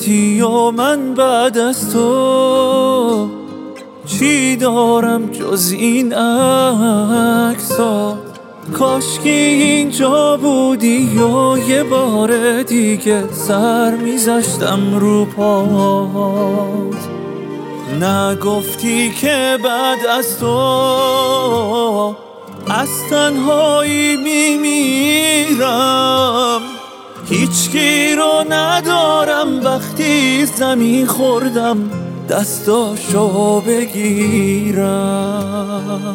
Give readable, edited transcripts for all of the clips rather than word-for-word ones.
رفتی و من بعد از تو چی دارم جز این عکسات. کاشکی اینجا بودی و یه بار دیگه سر میذاشتم رو پات. نگفتی که بعد از تو از تنهایی میمیرم، هیچکی رو ندارم وقتی زمین خوردم دستاشو بگیرم.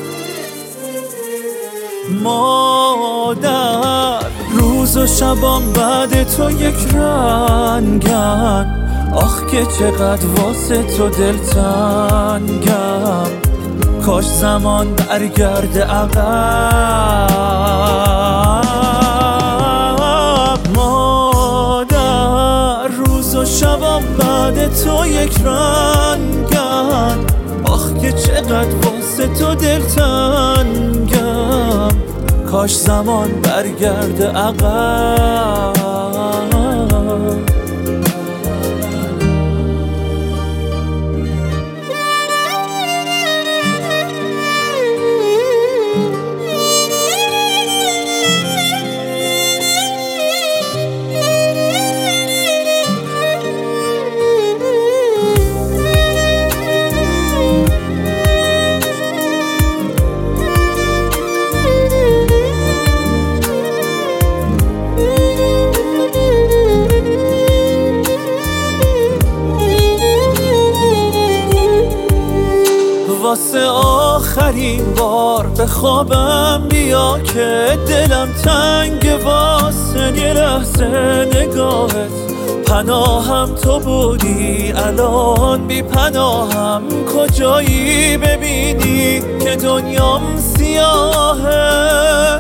مادر روز و شبام بعد تو یک رنگن، آخ که چقدر واسه تو دلتنگم. کاش زمان برگرده عقب. مادر روز و شبام بعد تو یک رنگن، آخ که چقدر واسه تو دلتنگم. کاش زمان برگرده عقب. واسه آخرین بار به خوابم بیا که دلم تنگ واسه یه لحظه نگاهت. پناهم تو بودی الان بی پناهم، کجایی ببینی که دنیام سیاهه.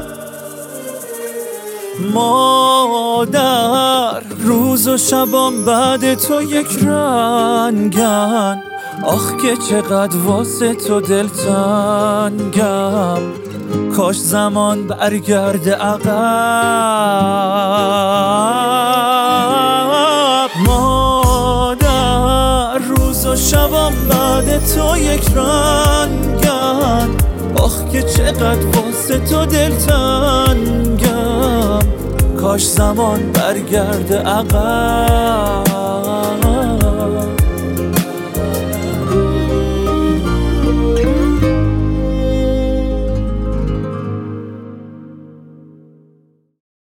مادر روز و شبام بعد تو یک رنگن، آخ که چقدر واسه تو دلتنگم. کاش زمان برگرده عقب. مادر روز و شبام بعد تو یک رنگن، آخ که چقدر واسه تو دلتنگم. کاش زمان برگرده عقب.